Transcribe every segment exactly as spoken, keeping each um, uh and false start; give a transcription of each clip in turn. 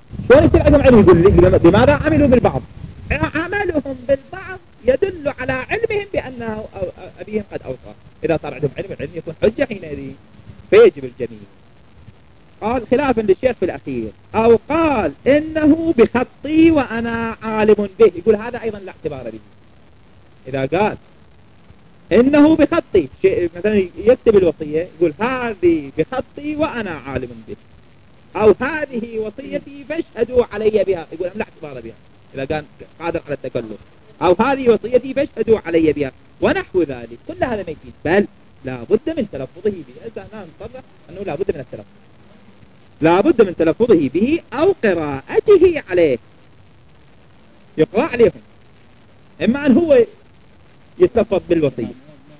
شلون يصير عندهم علم؟ يقول لماذا عملوا بالبعض؟ عملهم بالبعض يدل على علمهم بأنه أبيهم قد أوصى. إذا صار عندهم علم، العلم يكون حجة حينئذ فيجب الجميع. قال خلافا للشيخ في الأخير، أو قال إنه بخطي وأنا عالم به، يقول هذا أيضا لا اعتبار به. إذا قال إنه بخطي، شيء مثلا يكتب الوصية يقول هذه بخطي وأنا عالم به، أو هذه وصيتي فاشهدوا علي بها، يقول لا اعتبار بها إذا كان قادر على التكلف، أو هذه وصيتي فاشهدوا علي بها ونحو ذلك. كل هذا ما يفيد، بل لا بد من تلفظه به. إذا نصرح أنه لا بد من التلفظ، لا بد من تلفظه به أو قراءته عليه، يقرأ عليهم، إما أن هو يتلفظ بالوصية.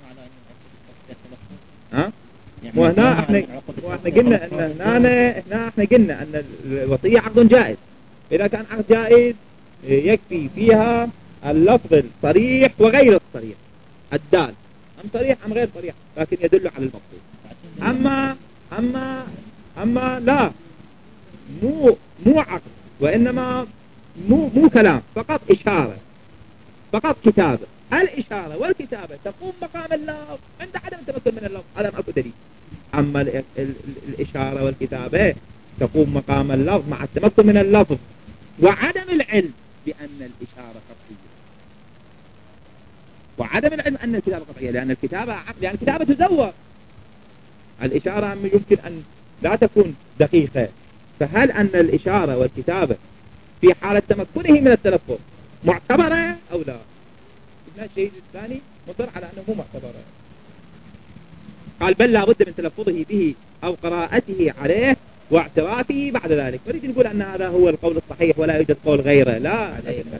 ها؟ وهنا احنا واحنا قلنا ان هنا هنا احنا قلنا ان الوصية عقد جائز. إذا كان عقد جائز يكفي فيها اللفظ الصريح وغير الصريح، الدال أم صريح أم غير صريح، لكن يدل على المقصود. أما أما أما لا، مو مو عقد، وإنما مو مو كلام، فقط إشارة، فقط كتابة. الإشارة والكتابة تقوم مقام اللفظ عند عدم التمكن من اللفظ، هذا ما أكو دليل. أما ال ال الإشارة والكتابة تقوم مقام اللفظ مع التمكن من اللفظ وعدم العلم بأن الإشارة قطعية، وعدم العلم أن الكتابة قطعية، لأن الكتابة عقد، لأن الكتابة تزور. الإشارة يمكن أن لا تكون دقيقة، فهل أن الإشارة والكتابة في حالة تمكنه من التلفظ معتبرة أو لا؟ الشيء الثاني مصر على أنه مو معتبرة. قال بل لا بد من تلفظه به أو قراءته عليه واعترافه بعد ذلك. نريد نقول أن هذا هو القول الصحيح ولا يوجد قول غيره، لا،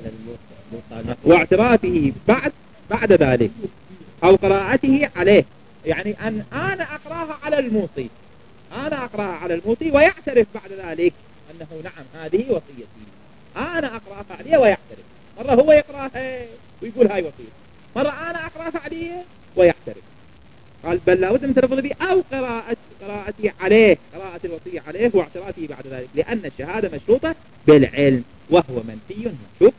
واعترافه بعد بعد ذلك أو قراءته عليه، يعني أن أنا أقراها على الموصي، أنا أقراها على الموصي ويعترف بعد ذلك أنه نعم هذه وصيتي، أنا أقراها عليه ويعترف. مرة هو يقراها ويقول هاي وصيتي، مرة أنا أقراها عليه ويعترف. قال بل لا بد من تلفظ به أو قراءة قراءته عليه، قراءة الوصية عليه واعترافه بعد ذلك، لأن الشهادة مشروطة بالعلم وهو منفي. شوف،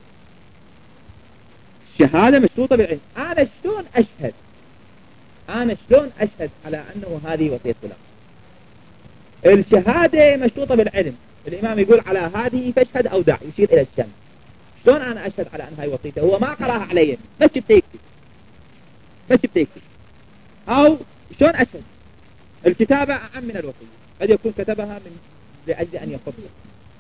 الشهادة مشروطة بالعلم. أنا شلون أشهد أنا شلون أشهد على أنه هذه وصية فلان؟ الشهادة مشروطة بالعلم. الإمام يقول على هذه فاشهد أو دع، يشير إلى الشمس. شلون أنا أشهد على أن هاي وصيته؟ هو ما قراها علي، بس بتكتب بس بتكتب. أو شلون أشهد؟ الكتابة أعم من الوصية، قد يكون كتبها من لأجل أن يخطئ.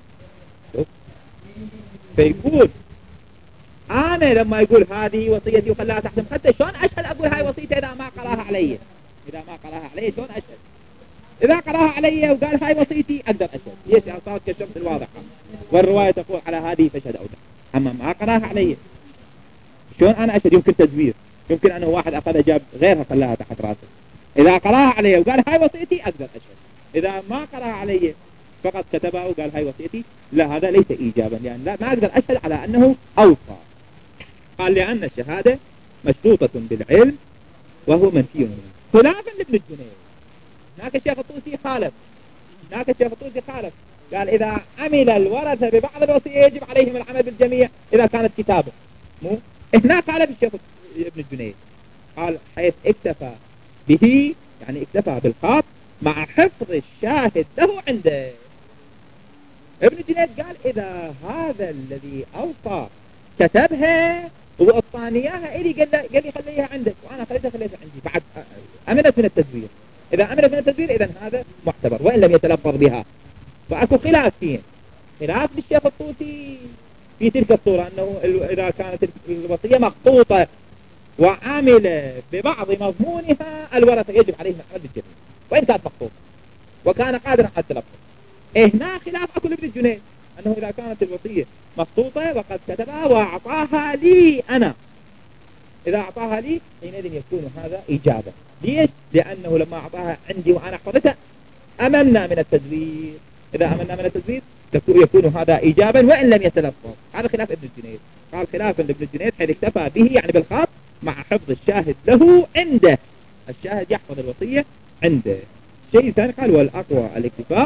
فيقول أنا لما يقول هذه وصيتي وخلاها تحت مخدة، شلون أشهد أقول هاي وصيته إذا ما قراها علي؟ إذا ما قراها علي شلون أشهد؟ إذا قراها علي وقال هاي وصيتي أقدر أشهد، هي صارت كالشمس الواضحة، والرواية تقول على هذه فاشهد أو دع. أما ما قراها علي شلون أنا أشهد؟ يمكن تزوير، يمكن أنه واحد أخذ جاب غيرها خلاها تحت راسه. إذا قراها علي وقال هاي وصيتي أقدر أشهد. إذا ما قراها علي فقط كتبها وقال هاي وصيتي، لا، هذا ليس إيجابا، لأن يعني لا ما أقدر أشهد على أنه أوصى. قال لأن الشهادة مشروطة بالعلم وهو منفي منه، خلافا لابن الجنيد. هناك الشيخ الطوسي خالف، هناك الشيخ الطوسي خالف، قال إذا عمل الورثة ببعض الوصية يجب عليهم العمل بالجميع إذا كانت كتابة. مو هنا قال الشيخ ابن الجنيد، قال حيث اكتفى به، يعني اكتفى بالخط مع حفظ الشاهد له عنده. ابن الجنيد قال إذا هذا الذي أوصى كتبها وأعطاني إياها إلي، قال قال لي خليها عندك، وأنا خليتها خليتها عندي، بعد أمنت من التزوير. إذا أمنت من التزوير إذا هذا معتبر وإن لم يتلفظ بها. فأكو خلاف فيه، خلاف للشيخ الطوسي في تلك الصورة، أنه إذا كانت الوصية مخطوطة وعامل ببعض مضمونها الورثة يجب عليهم العمل بالجميع وإن كانت مخطوطة وكان قادرا على التلفظ. هنا خلاف أكو لابن الجنيد، أنه إذا كانت الوصية مخطوطة وقد كتبها وأعطاها لي أنا، إذا أعطاها لي حينئذ يكون هذا إجابة. ليش؟ لأنه لما أعطاها عندي وأنا حفظتها أمنا من التزوير، إذا أمنا من التزوير يكون هذا إجابا وإن لم يتلفظ. هذا خلاف ابن الجنيد. قال خلافا لابن الجنيد حيث اكتفى به، يعني بالخط مع حفظ الشاهد له عنده، الشاهد يحفظ الوصية عنده. شيء ثاني قال والأقوى الاكتفاء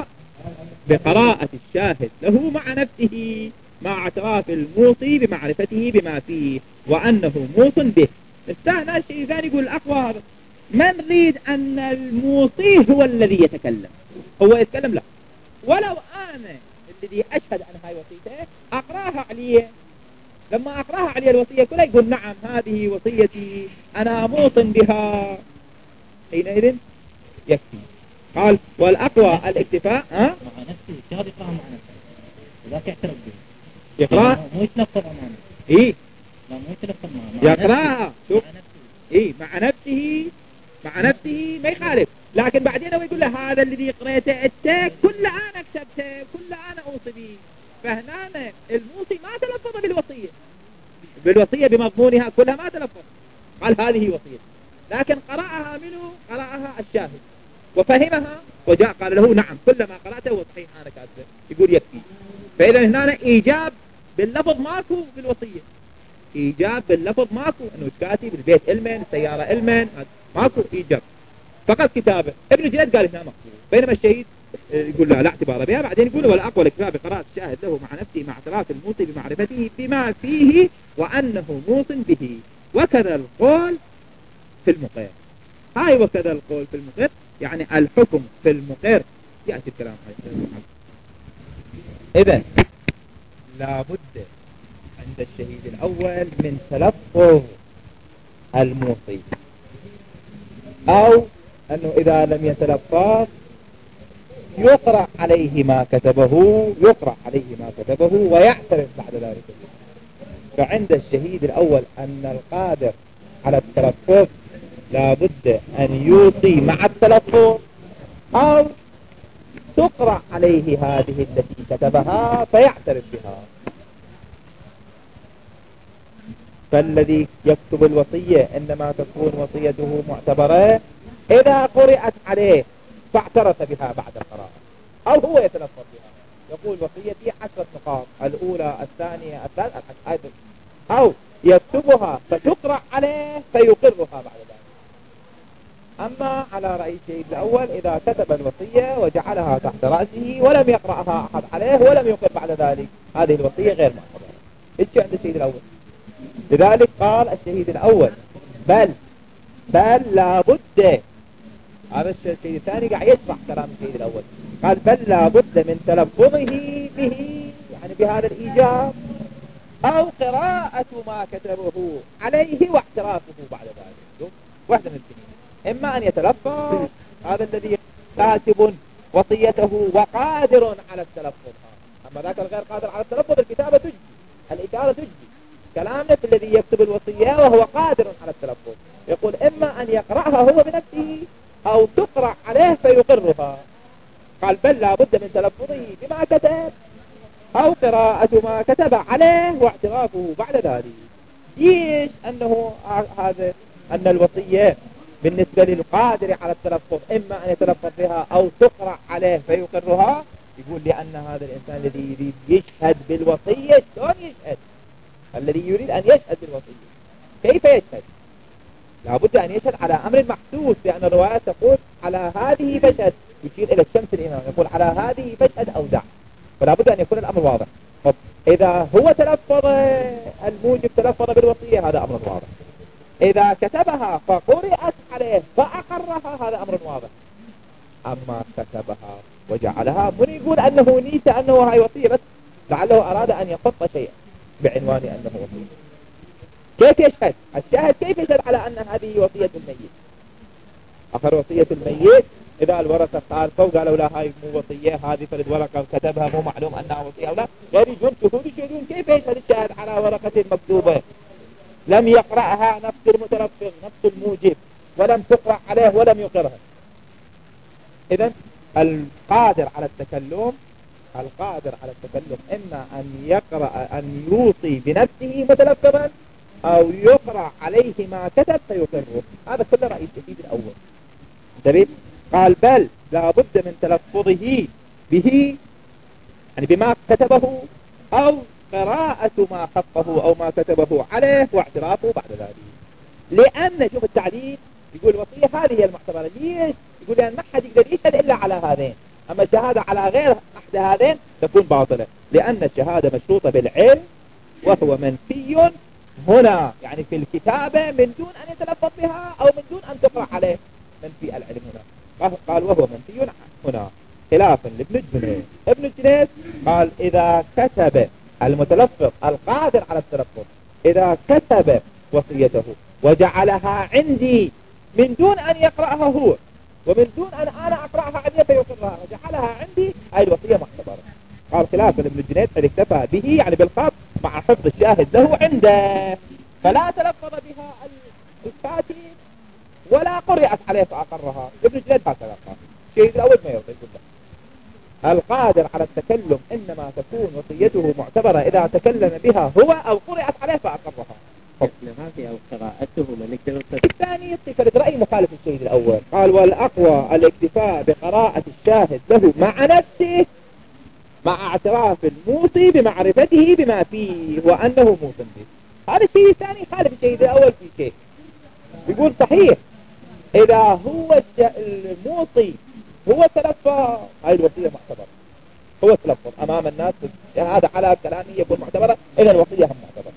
بقراءة الشاهد له مع نفسه مع اعتراف الموصي بمعرفته بما فيه وأنه موص به. الثاني الشيء الثاني يقول الأقوى هذا ما نريد أن الموصي هو الذي يتكلم، هو يتكلم لا، ولو أنا الذي أشهد أن هاي وصيته أقراها عليه، لما أقراها عليه الوصية كلها يقول نعم هذه وصيتي أنا موصن بها، حينئذ يكفي. قال والأقوى الاكتفاء ها مع نفسه الشهر يقرأها مع نفسه وذاك يعترف به يقرأ مو يتلفظ أمامه إيه لا مو يتلفظ معه يقرأها شوف إيه مع نفسه مع نفسه ما يخالف، لكن بعدين هو يقول له هذا الذي قرأته أنت كل أنا كتبته كل أنا أوصي به، فهنا الموصي ما تلفظ بالوصية بالوصية بمضمونها كلها ما تلفظ، قال هذه وصية، لكن قرأها منه قرأها الشاهد وفهمها وجاء قال له نعم كل ما قرأته هو صحيح أنا كاتبه، يقول يكفي. فإذا هنا إيجاب باللفظ ماكو بالوصية، إيجاب باللفظ ماكو أنه كاتب البيت إلمن السيارة إلمن ماكو إيجاب فقط كتابة. ابن جريد قال هنا مقصود، بينما الشهيد يقول لا لا اعتبار بها. بعدين يقول والأقوى الاكتفاء بقراءة الشاهد له مع نفسه مع اعتراف الموصي بمعرفته بما فيه وأنه موصن به، وكذا القول في المقر. هاي وكذا القول في المقر يعني الحكم في المقر يأتي الكلام هاي. إذن لابد عند الشهيد الأول من تلفظ الموصي، أو أنه إذا لم يتلفظ يقرأ عليه ما كتبه يقرأ عليه ما كتبه ويعترف بعد ذلك. فعند الشهيد الأول أن القادر على التلفظ لابد أن يوصي مع التلفظ أو تقرأ عليه هذه التي كتبها فيعترف بها. فالذي يكتب الوصية إنما تكون وصيته معتبرة إذا قرأت عليه فاعترف بها بعد القراءة، أو هو يتلفظ بها يقول وصيتي عشرة نقاط الأولى الثانية الثالثة أيضا، أو يكتبها فتقرأ عليه فيقرها بعد ذلك. أما على رأي الشهيد الأول إذا كتب الوصية وجعلها تحت رأسه ولم يقرأها أحد عليه ولم يقر بعد ذلك هذه الوصية غير معتبرة. إيش عند الشهيد الأول؟ لذلك قال الشهيد الأول بل بل لابد، هذا الشهيد الثاني قاعد يشرح كلام الشهيد الأول، قال بل لابد من تلفظه به يعني بهذا الإيجاب أو قراءة ما كتبه عليه واعترافه بعد ذلك. واحدة من الاثنين، إما أن يتلفظ هذا الذي كاتب وصيته وقادر على التلفظ، أما ذاك الغير قادر على التلفظ الكتابة تجدي الإشارة تجدي. كلامنا في الذي يكتب الوصية وهو قادر على التلفظ يقول إما أن يقرأها هو بنفسه أو تقرأ عليه فيقرها. قال بل لابد من تلفظه بما كتب أو قراءة ما كتب عليه واعترافه بعد ذلك. ليش أنه هذا أن الوصية بالنسبة للقادر على التلفظ إما أن يتلفظ بها أو تقرأ عليه فيقرها؟ يقول لأن هذا الإنسان الذي يريد يشهد بالوصية شلون يشهد؟ الذي يريد أن يشهد بالوصية كيف يشهد؟ لابد أن يشهد على أمر محسوس، لأن الرواية تقول على هذه فشهد، يشير إلى الشمس الإمام يقول على هذه فشهد أو دع، فلا بد أن يكون الأمر واضح. طب إذا هو تلفظ الموجب تلفظ بالوصية هذا أمر واضح، إذا كتبها فقرأت عليه فأقرها هذا أمر واضح. أما كتبها وجعلها من يقول أنه نيت أنه هاي وصية بس لعله أراد أن يخط شيئا بعنوان أنه وصية. كيف يشهد؟ الشاهد كيف يشهد على أن هذه وصية الميت؟ آخر وصية الميت إذا الورثة خالفوا وقالوا لا هاي مو وصية هذه فرد ورقة كتبها مو معلوم أنها وصية أو لا، غير يجون شهود يشهدون. كيف يشهد الشاهد على ورقة مكتوبة لم يقرأها نفس المتلفظ نفس الموجب ولم تقرأ عليه ولم يقرها؟ إذن القادر على التكلم القادر على التكلم إما أن يقرأ أن يوصي بنفسه متلفظا أو يقرأ عليه ما كتب فيقره. هذا كله رأي الشهيد الأول. انتبه، قال بل لابد من تلفظه به يعني بما كتبه أو قراءة ما خطه أو ما كتبه عليه واعترافه بعد ذلك. لأن شوف التعليل يقول الوصية هذه هي المعتبرة. ليش؟ يقول لأن ما حد يقدر يشهد إلا على هذين، أما الشهادة على غير أحد هذين تكون باطلة، لأن الشهادة مشروطة بالعلم وهو منفي هنا، يعني في الكتابة من دون أن يتلفظ بها أو من دون أن تقرأ عليه، منفي العلم هنا. قال وهو منفي هنا، خلافا لابن الجنيد. ابن الجنيد قال إذا كتب المتلفظ القادر على التلفظ، إذا كتب وصيته وجعلها عندي من دون أن يقرأها هو ومن دون أن أنا أقرأها عني فيقرها وجعلها عندي، هاي الوصية معتبرة. قال خلافا لابن الجنيد قد اكتفى به يعني بالخط مع حفظ الشاهد له عنده، فلا تلفظ بها الكاتب ولا قرأت عليه فأقرها. ابن الجنيد هكذا قال. الشيء الأول ما يرضي كله، القادر على التكلم إنما تكون وصيته معتبرة إذا تكلم بها هو أو قرأت عليه فأقرها. هذه أو قراءته من اكتفاء. الثاني صفة رأي مخالف الشيء الأول. قال والأقوى الاكتفاء بقراءة الشاهد له مع نفسه مع اعتراف الموصي بمعرفته بما فيه وأنه موصى به. هذا الشيء الثاني خالف الشيء الأول في شيء، يقول صحيح إذا هو الموصي هو تلفظ هاي الوصية معتبرة، هو تلفظ أمام الناس هذا على كلامي يكون معتبرة، إذا الوصية هم معتبرة.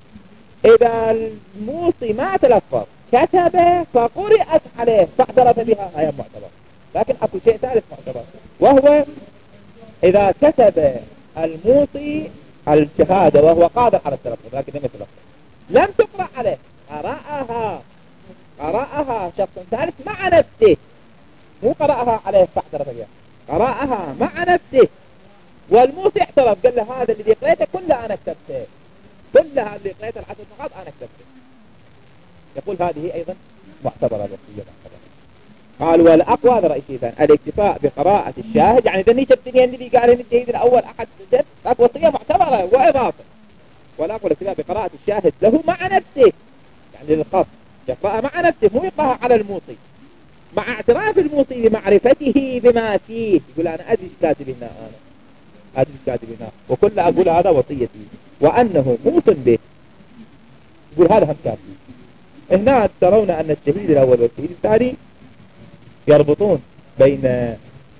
إذا الموصي ما تلفظ كتب فقرأت عليه فاعترف بها هاي معتبرة. لكن أكو شيء ثالث معتبر، وهو إذا كتب الموصي الشهادة وهو قادر على التلفظ لكن لم يتلفظ، لم تقرأ عليه، قرأها قرأها شخص ثالث مع نفسه، مو قرأها عليه فاعترف بها، قرأها مع نفسه والموصي اعترف قال له هذا اللي قرأته كله أنا كتبته، كل هذه اللي قرأته العشر نقاط أنا كتبته. يقول هذه أيضا معتبرة الوصية معتبرة. قال والأقوى هذا رأي شيء ثاني الاكتفاء بقراءة الشاهد، يعني إذا نيشت الدنيا اللي قال إن الشهيد الأول أحد سجد لكن وصية معتبرة وإضافة. والأقوى الاكتفاء بقراءة الشاهد له مع نفسه، يعني للخط يقرأها مع نفسه مو يقرأها على الموصي، مع اعتراف الموصي بمعرفته بما فيه. يقول أنا أدري كاتب هنا، أنا أدري كاتب هنا وكل أقول هذا وصيتي وأنه موصى به. يقول هذا هم كافي. هنا ترون أن الشهيد الأول والشهيد الثاني يربطون بين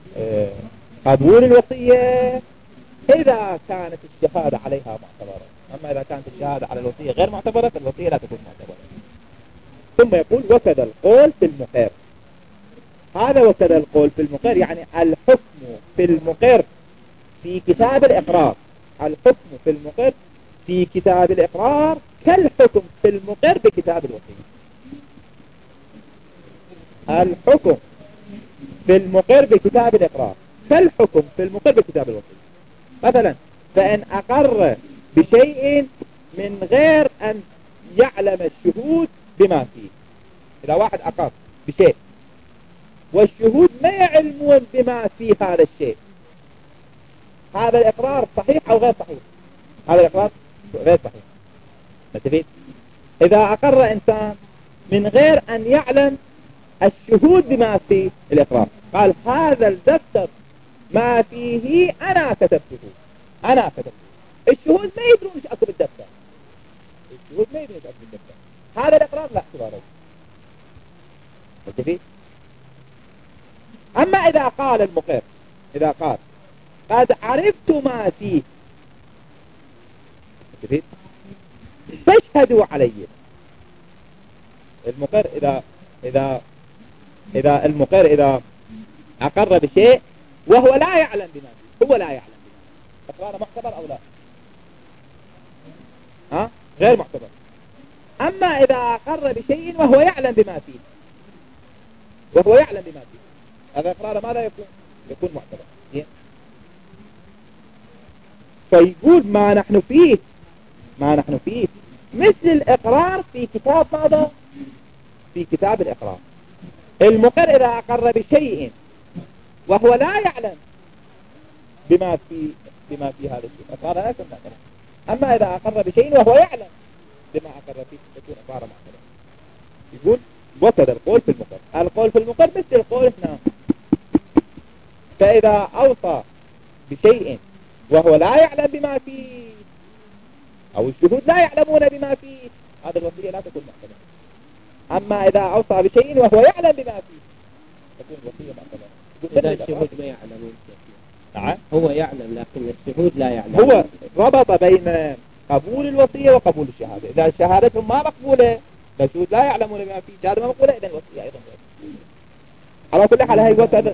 قبول الوصية إذا كانت الشهادة عليها معتبرة، أما إذا كانت الشهادة على الوصية غير معتبرة فالوصية لا تكون معتبرة. ثم يقول وكذا القول في المقر. هذا وكذا القول في المقر يعني الحكم في المقر في كتاب الإقرار، الحكم في المقر في كتاب الإقرار كالحكم في المقر بكتاب الوصية. الحكم في المقر بكتاب الإقرار كالحكم في المقر بكتاب الوصية. مثلا فإن أقر بشيء من غير أن يعلم الشهود بما فيه، إذا واحد أقر بشيء والشهود ما يعلمون بما فيه هذا الشيء، هذا الإقرار صحيح أو غير صحيح؟ هذا الإقرار غير صحيح. متفق؟ إذا أقر إنسان من غير أن يعلم الشهود بما فيه الإقرار، قال هذا الدفتر ما فيه أنا كتبته، أنا كتبته، الشهود ما يدرون إيش أكتب الدفتر، الشهود ما يدرون إيش أكتب الدفتر، هذا الإقرار لا اعتباره. متفق؟ أما إذا قال المقر، إذا قال قد عرفت ما فيه، متفق؟ فاشهدوا علي. المقر إذا إذا إذا المقر إذا أقر بشيء وهو لا يعلم بما فيه، هو لا يعلم بما فيه، إقراره معتبر أو لا؟ ها؟ غير معتبر. أما إذا أقر بشيء وهو يعلم بما فيه، وهو يعلم بما فيه، هذا إقراره ماذا يكون؟ يكون معتبر. فيقول ما نحن فيه ما نحن فيه مثل الإقرار في كتاب ماذا؟ في كتاب الإقرار. المقر إذا أقر بشيء وهو لا يعلم بما في بما في هذا الشيء إقرار لا يكون معتبر. أما إذا أقر بشيء وهو يعلم بما أقر فيه يكون إقرار معتبر. يقول وكذا القول في المقر. القول في المقر مثل القول هنا. فإذا أوصى بشيء وهو لا يعلم بما فيه أو الشهود لا يعلمون بما فيه، هذا الوصية لا تكون معتبرة. أما إذا أوصى بشيء وهو يعلم بما فيه تكون الوصية معتبرة. إذا الشهود ما يعلمون. نعم. هو يعلم لكن الشهود لا يعلم. هو ربط بين قبول الوصية وقبول الشهادة. إذا شهادتهم ما مقبولة الشهود لا يعلمون بما فيه، شهادة ما مقبولة، إذا الوصية أيضا على كل حال. هي وكذا.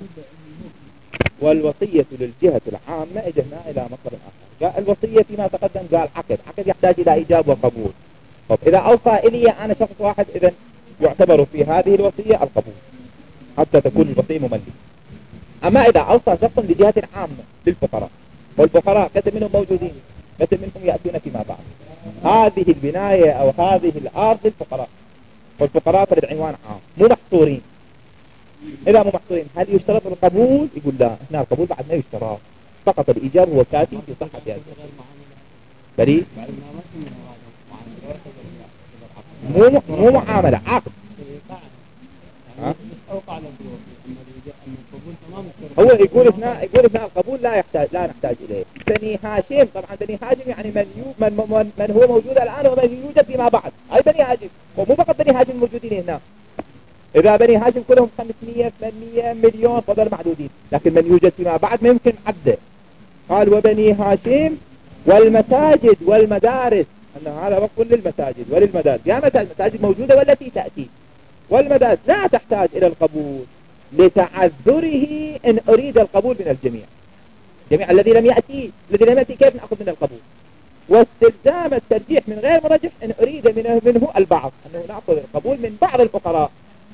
والوصية للجهة العامة اجهنا إلى مصدر آخر. الوصية فيما تقدم قال عقد، عقد يحتاج إلى إيجاب وقبول. طب إذا أوصى إلي أنا شخص واحد، إذا يعتبر في هذه الوصية القبول حتى تكون الوصية مملكة. أما إذا أوصى شخص لجهة عامة للفقراء، والفقراء كثير منهم موجودين، كثير منهم يأتون فيما بعد، هذه البناية أو هذه الأرض للفقراء، والفقراء فرد عنوان عام مو محصورين. إذا مو محصورين هل يشترط القبول؟ يقول لا، هنا القبول بعد ما يشترط، فقط الإيجاب هو كافي في صحة هذا. بريء مو مو معاملة، عقد. ها؟ هو يقول هنا يقول هنا القبول لا يحتاج لا نحتاج إليه. بني هاشم، طبعا بني هاشم يعني من يو من, من, من هو موجود الآن ومن يوجد فيما بعد، أي بني هاشم، ومو فقط بني هاشم الموجودين هنا. إذا بني هاشم كلهم خمسمية ثمانمية مليون فضل معدودين، لكن من يوجد فيما بعد ما يمكن عده. قال وبني هاشم والمساجد والمدارس، أن هذا وقف للمساجد وللمدارس. يا متى المساجد موجودة والتي تأتي، والمدارس لا تحتاج إلى القبول لتعذره إن أريد القبول من الجميع. الجميع الذي لم يأتي الذي لم يأتي كيف نأخذ من القبول؟ واستلزام الترجيح من غير مرجح إن أريد منه, منه البعض، أنه نأخذ القبول من بعض الفقراء.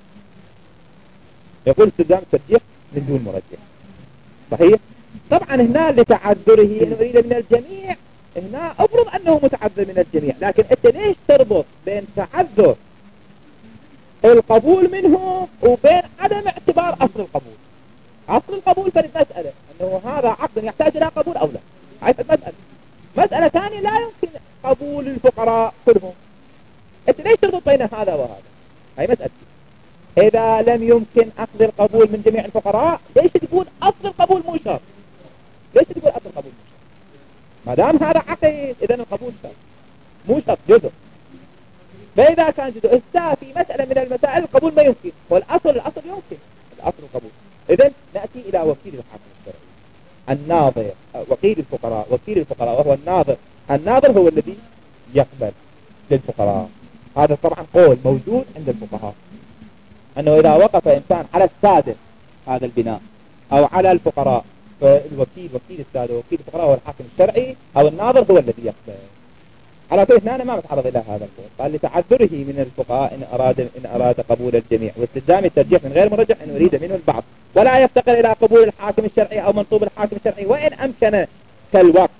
يقول استلزام الترجيح من دون مرجح. صحيح؟ طبعا هنا لتعذره إن أريد من الجميع، هنا أفرض أنه متعذر من الجميع، لكن أنت ليش تربط بين تعذر القبول منه وبين عدم اعتبار أصل القبول؟ أصل القبول فالمسألة أنه هذا عقد يحتاج إلى قبول أو لا. هاي المسألة. مسألة ثانية لا يمكن قبول الفقراء كلهم. أنت ليش تربط بين هذا وهذا؟ هاي مسألة. إذا لم يمكن أخذ القبول من جميع الفقراء ليش تقول أصل القبول مو شرط؟ ليش تقول أصل القبول مو شرط؟ ما دام هذا عقد إذا القبول شرط مو شرط، جزء. فإذا كان جزء إستا في مسألة من المسائل القبول ما يمكن، والأصل الأصل يمكن الأصل القبول. إذن نأتي إلى وكيل الحاكم الشرعي الناظر، وكيل الفقراء، وكيل الفقراء وهو الناظر. الناظر هو الذي يقبل للفقراء. هذا طبعا قول موجود عند الفقهاء أنه إذا وقف إنسان على السادة هذا البناء أو على الفقراء، فالوكيل وكيل السادة وكيل الفقراء هو الحاكم الشرعي أو الناظر هو الذي يقبل. على كيف هنا ما متعرض إلى هذا القول. قال لتعذره من الفقهاء إن أراد إن أراد قبول الجميع، واستلزام الترجيح من غير مرجح إن أريد منه البعض، ولا يفتقر إلى قبول الحاكم الشرعي أو منصوب الحاكم الشرعي وإن أمكن كالوقت.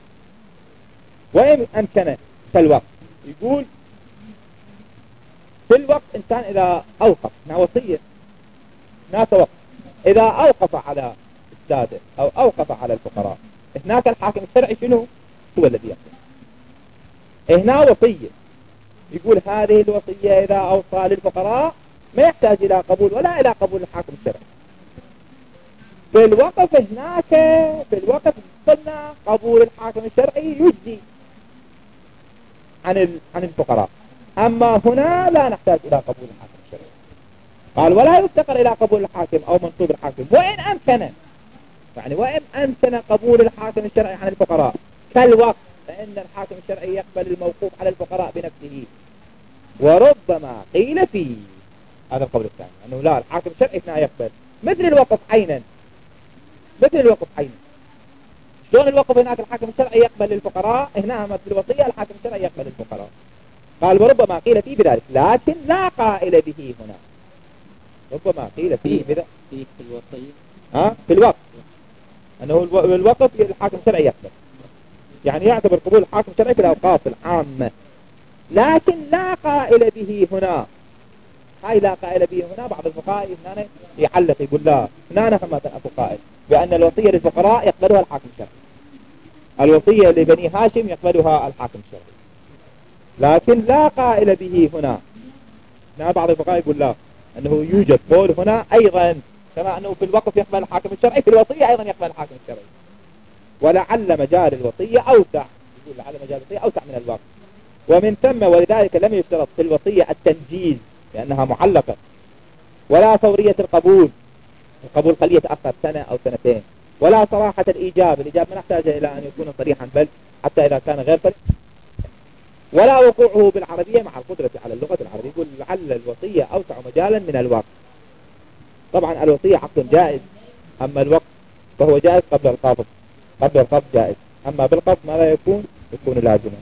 وإن أمكن كالوقت يقول في الوقت إنسان إذا أوقف هنا وصية هناك وقت، إذا أوقف على السادة أو أوقف على الفقراء، هناك الحاكم الشرعي شنو هو الذي يقبل. هنا وصية يقول هذه الوصية إذا أوصى للفقراء ما يحتاج إلى قبول ولا إلى قبول الحاكم الشرعي. في الوقف هناك في الوقف قلنا قبول الحاكم الشرعي يجزي عن عن الفقراء، أما هنا لا نحتاج إلى قبول الحاكم الشرعي. قال ولا يفتقر إلى قبول الحاكم أو منصوب الحاكم وإن أمكن، يعني وإن أمكن قبول الحاكم الشرعي عن الفقراء كالوقت، فإن الحاكم الشرعي يقبل الموقوف على الفقراء بنفسه. وربما قيل فيه هذا القول الثاني أنه لا، الحاكم الشرعي هنا يقبل مثل الوقف عينا، مثل الوقف عينا. شلون الوقف هناك الحاكم الشرعي يقبل للفقراء، هنا مثل الوصية الحاكم الشرعي يقبل للفقراء. قال وربما قيل فيه بذلك لكن لا قائل به هنا. ربما قيل فيه بذلك في الوصية ها في الوقف أنه الوقف الحاكم الشرعي يقبل، يعني يعتبر قبول الحاكم الشرعي في الأوقاف العامة، لكن لا قائل به هنا. هاي لا قائل به هنا. بعض الفقهاء هنا يعلق يقول لا، هنا هم أبو قائل بأن الوصية للفقراء يقبلها الحاكم الشرعي، الوصية لبني هاشم يقبلها الحاكم الشرعي، لكن لا قائل به هنا. هنا بعض الفقهاء يقول لا، أنه يوجد قول هنا أيضا كما أنه في الوقف يقبل الحاكم الشرعي في الوصية أيضا يقبل الحاكم الشرعي. ولعل مجال الوصية أوسع، يقول لعل مجال الوصية أوسع من الوقف، ومن ثم ولذلك لم يشترط في الوصية التنجيز لأنها معلقة، ولا فورية القبول القبول قد يتأخر سنة أو سنتين. ولا صراحة الإيجاب، الإيجاب ما نحتاج إلى أن يكون صريحا، بل حتى إذا كان غير صريح. ولا وقوعه بالعربية مع القدرة على اللغة العربية. يقول لعل الوصية أوسع مجالا من الوقت. طبعا الوصية عقد جائز، أما الوقت فهو جائز قبل القبض. قبل القبض جائز، أما بالقبض ماذا يكون؟ يكون لازما.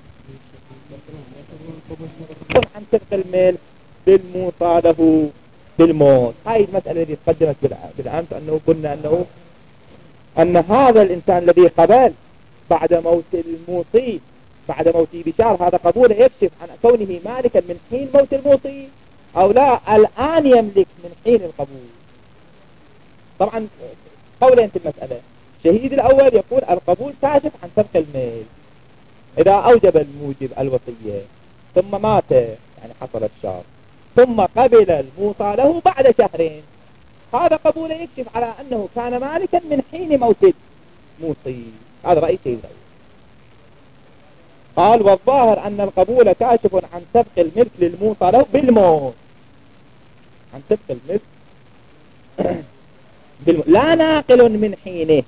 عن سبق الميل بالموصى له بالموت. هاي المسألة التي تقدمت بالأمس، أنه قلنا أنه أن هذا الإنسان الذي قبل بعد موت الموصي، بعد موته بشهر، هذا قبوله يكشف عن كونه مالكا من حين موت الموصي أو لا الآن يملك من حين القبول. طبعا قولين في المسألة. الشهيد الأول يقول القبول كاشف عن سبق الميل إذا أوجب الموجب الوصية ثم مات، يعني حصل الشهر، ثم قبل الموصى له بعد شهرين، هذا قبول يكشف على أنه كان مالكا من حين موت الموصي. هذا رأي شيء رأي. قال والظاهر أن القبول كاشف عن سبق الملك للموصى له بالموت. عن سبق الملك بالموت. لا ناقل من حينه،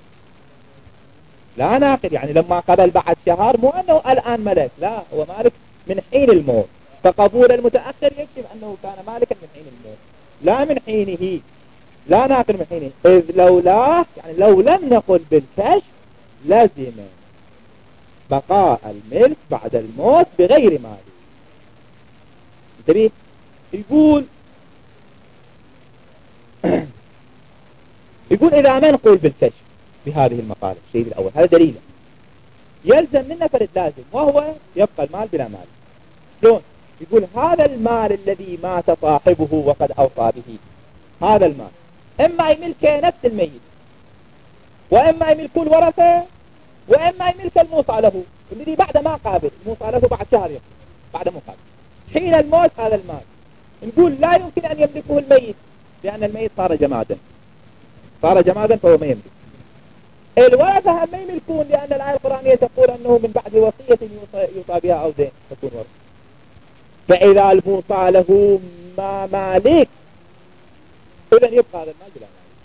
لا ناقل يعني لما قبل بعد شهر، مو أنه الآن ملك، لا هو مالك من حين الموت. فقبول المتأخر يكشف أنه كان مالكا من حين الموت، لا من حينه، لا ناقل من حينه. إذ لولا يعني لو لم نقل بالكشف لازم بقاء الملك بعد الموت بغير مال. انتبه، يقول يقول إذا ما نقول بالكشف بهذه المقالة الشيء الأول، هذا دليل يلزم منا فرد لازم، وهو يبقى المال بلا مال. شلون؟ يقول هذا المال الذي مات صاحبه وقد أوصى به، هذا المال إما يملك نفس الميت، وإما يملك الورثة، وإما يملك الموصى له الذي بعد ما قابل. الموصى له بعد شهر يقول بعد مقابل. حين الموت هذا المال نقول لا يمكن أن يملكه الميت، لأن الميت صار جمادا، صار جمادا فهو ما يملك. الورثة هم ما يملكون، لأن الآية القرآنية تقول أنه من بعد وصية يوصى بها أو دين تكون ورثة. فإذا الموصى له ما مالك إذن يبقى هذا المال بلا مالك.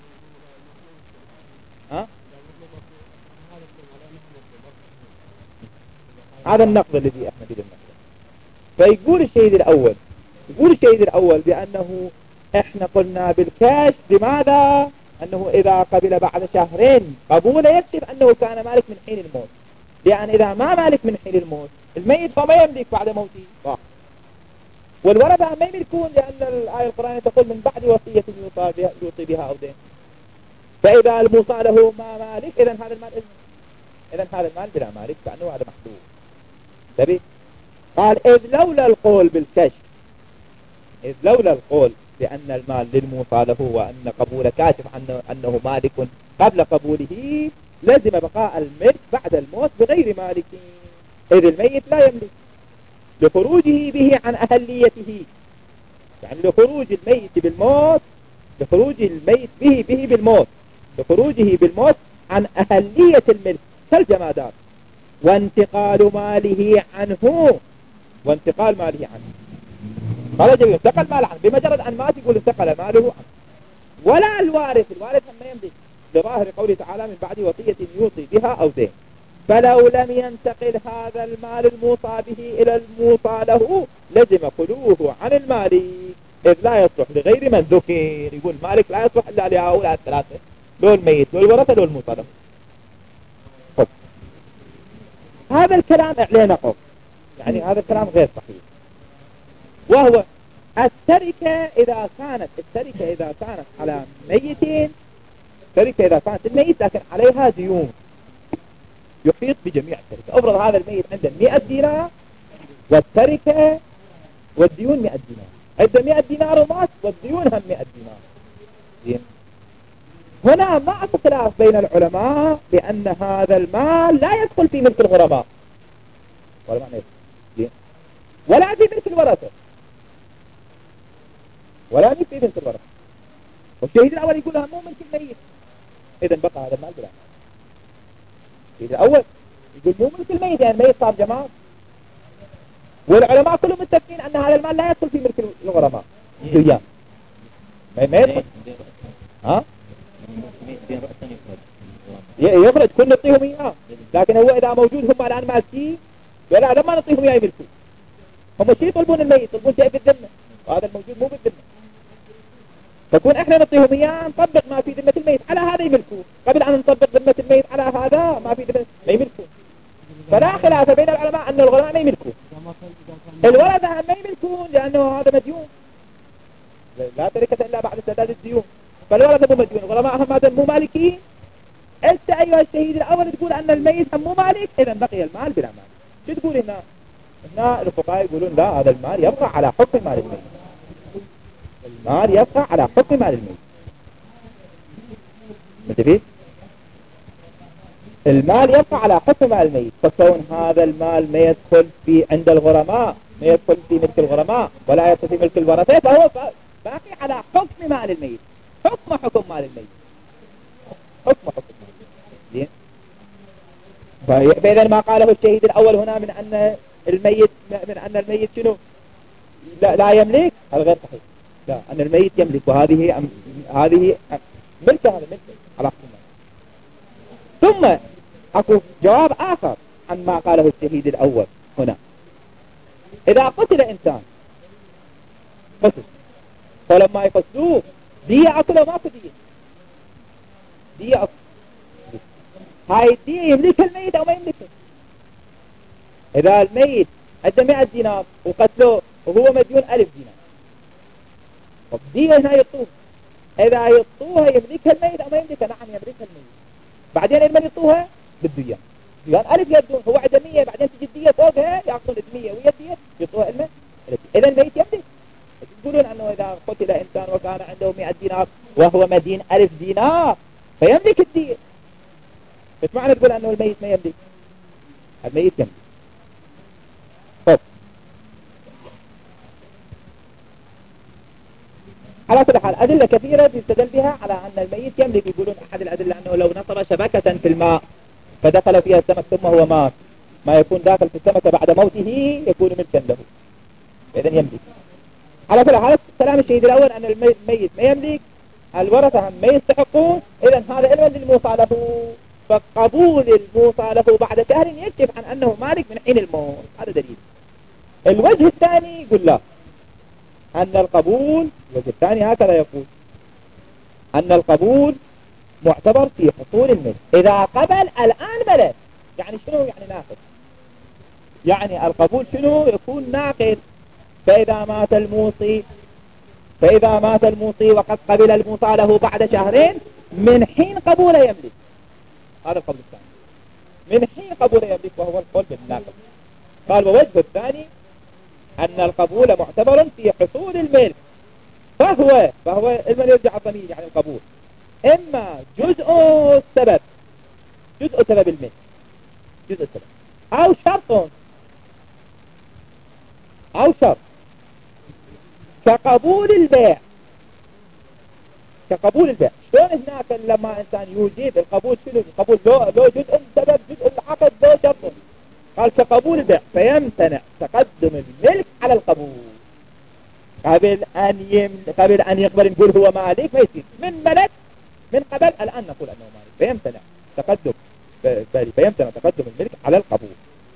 ها؟ هذا النقض الذي احنا في النقض. فيقول الشيء الأول يقول الشيء الأول بأنه احنا قلنا بالكاش. لماذا؟ أنه إذا قبل بعد شهرين قبول يكشف أنه كان مالك من حين الموت، لأن إذا ما مالك من حين الموت الميت فما يملك بعد موته صح. والورثة ما يملكون، لأن الآية القرآنية تقول من بعد وصية يوصي بها أو دين. فإذا الموصى له ما مالك إذن هذا المال إذن هذا المال بلا مالك، فأنه هذا محدود. تبي قال إذ لولا القول بالكشف، إذ لولا القول بأن المال للموصى له وأن قبول كاشف عنه أنه مالك قبل قبوله، لازم بقاء الملك بعد الموت بغير مالك، إذ الميت لا يملك لخروجه به عن أهليته. يعني لخروج الميت بالموت، لخروج الميت به به بالموت، لخروجه بالموت عن أهلية الملك كالجمادات، وانتقال ماله عنه، وانتقال ماله عنه. هذا جميل، انتقل ماله عنه بمجرد أن مات يقول انتقل ماله عنه. ولا الوارث، الوارث ما يملك لظاهر قوله تعالى من بعد وصية يوصي بها أو دين. فلو لم ينتقل هذا المال الموصى به إلى الموصى له لزم خلوه عن المال، إذ لا يصلح لغير من ذكر. يقول مالك لا يصلح إلا لهؤلاء الثلاثة، لو الميت لو الورثة لو الموصى له. طب هذا الكلام عليه نقض، يعني هذا الكلام غير صحيح. وهو التركة إذا كانت التركة إذا كانت على ميتين، التركة إذا كانت الميت لكن عليها ديون يحيط بجميع التركة. أفرض هذا الميت عنده مئة دينار والتركة والديون مئة دينار، عنده مئة دينار ومات والديون هم مئة دينار. زين، هنا ما في خلاف بين العلماء بأن هذا المال لا يدخل في ملك الغرباء ولا معنى زين، ولا في ملك الورثة، ولا في ملك الورثة. والشهيد الأول يقول لها مو ملك الميت، إذن بقى هذا المال بلا. الشهيد الأول يقول مو ملك الميت، يعني الميت صار جماعة. والعلماء كلهم متفقين أن هذا المال لا يدخل في ملك الغرباء. ما ما يدخل ها بين رأسا يفرد يفرد كل نعطيهم اياه، لكن هو اذا موجود هم الان ماسكين ولا لما نعطيهم اياه يملكوا. هم شيء يطلبون الميت، يطلبون شيء بالذمه، وهذا الموجود مو بالذمه. فكون احنا نعطيهم اياه نطبق ما في ذمه الميت على هذا يملكوه، قبل ان نطبق ذمه الميت على هذا ما في ذمه ما يملكوه. فلا خلاف بين العلماء ان الغرماء ما يملكوه، الورثه هم ما يملكون لانه هذا مديون، لا تركه الا بعد سداد الديون، فالورثه مو مديون، الغرماء هم هذا مو مالكين. انت ايها الشهيد الاول تقول ان الميت هم مو مالك، اذا بقي المال بلا مال. شو تقول هنا؟ هنا الفقهاء يقولون لا، هذا المال يبقى على حكم مال الميت، المال يبقى على حكم مال الميت. متفق؟ المال يبقى على حكم مال الميت، فكون هذا المال ما يدخل في عند الغرماء، ما يدخل في ملك الغرماء ولا يدخل في ملك الورثة، فهو باقي على حكم مال الميت، حكم حكم مال الميت، حكم حكم مال الميت. فإذا ما قاله الشهيد الأول هنا من أن الميت من أن الميت شنو لا, لا يملك، هذا غير صحيح. لا، أن الميت يملك، وهذه أم هذه ملكه، هذا ملكه على حكم. ثم أكو جواب آخر عن ما قاله الشهيد الأول هنا. إذا قتل إنسان قتل، فلما يقتلوه دية أكله ماكو دية، دية أكله، هاي الدية يملكها الميت أو ما يملكها. إذا الميت عنده مئة دينار وقتلوه وهو مديون ألف دينار، طب دية هنا يطوه، إذا يطوها يملكها الميت أو ما يملكها؟ نعم يملكها الميت. بعدين لما يطوها بالديان، ديان ألف يدون، هو عنده مية، بعدين تجي الدية فوقها يأخذون مية ويا الدية يطوها الميت. إذا الميت يملك. تقولون أنه إذا قتل إنسان وكان عنده مئة دينار وهو مدين ألف دينار فيملك الدية. مش معنى تقول أنه الميت ما يملك، الميت يملك. طب على كل حال أدلة كثيرة يستدل بها على أن الميت يملك. يقولون أحد الأدلة أنه لو نصب شبكة في الماء فدخل فيها السمك ثم هو مات، ما يكون داخل في السمكة بعد موته يكون ملكا له، إذن يملك. على كل حال كلام الشهيد الأول أن الميت ما يملك، الورثة ما يستحقون، إذن هذا علما للموصى له، فقبول الموصى له بعد شهر يكشف عن أنه مالك من حين الموت. هذا دليل. الوجه الثاني يقول لا، أن القبول، الوجه الثاني هكذا يقول أن القبول معتبر في حصول الملك. إذا قبل الآن ملك، يعني شنو يعني ناقض؟ يعني القبول شنو؟ يكون ناقض. فإذا مات الموصي فإذا مات الموصي وقد قبل الموصى له بعد شهرين من حين قبول يملك، هذا القبول الثاني، من حين قبول يملك، وهو القول بالناقض. قال ووجه الثاني أن القبول معتبر في حصول الملك، فهو فهو لمن يرجع الضمير يعني القبول إما جزء السبب، جزء سبب الملك، جزء السبب، أو شرط، أو شرط كقبول البيع، كقبول البيع. شلون هناك لما إنسان يوجد القبول شنو؟ القبول لو, لو جزء السبب، جزء العقد، لو شرط. قال كقبول البيع فيمتنع تقدم الملك على القبول. قبل أن يم... قبل أن يقبل نقول هو مالك ما يصير، من ملك من قبل الآن نقول أنه مالك، فيمتنع تقدم فيمتنع تقدم الملك على القبول.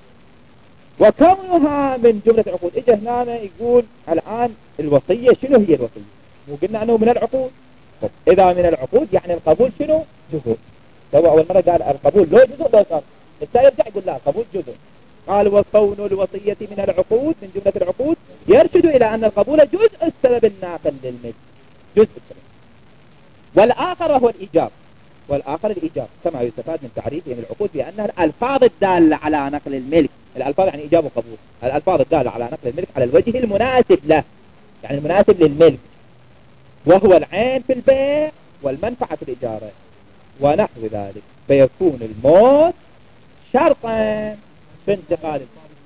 وكونها من جملة العقود، إجا هنا يقول الآن الوصية شنو هي الوصية؟ مو قلنا أنه من العقود؟ طب إذا من العقود يعني القبول شنو؟ جزء. هو أول مرة قال القبول لو جزء لو شرط، الثاني يرجع يقول لا القبول جزء. قال وكون الوصية من العقود، من جملة العقود، يرشد إلى أن القبول جزء السبب الناقل للملك، جزء السبب. والآخر وهو الإيجاب، والآخر الإيجاب كما يستفاد من تعريفه من العقود بأنها الألفاظ الدالة على نقل الملك. الألفاظ يعني إيجاب وقبول، الألفاظ الدالة على نقل الملك على الوجه المناسب له، يعني المناسب للملك، وهو العين في البيع والمنفعة في الإجارة ونحو ذلك. فيكون الموت شرطا في انتقال.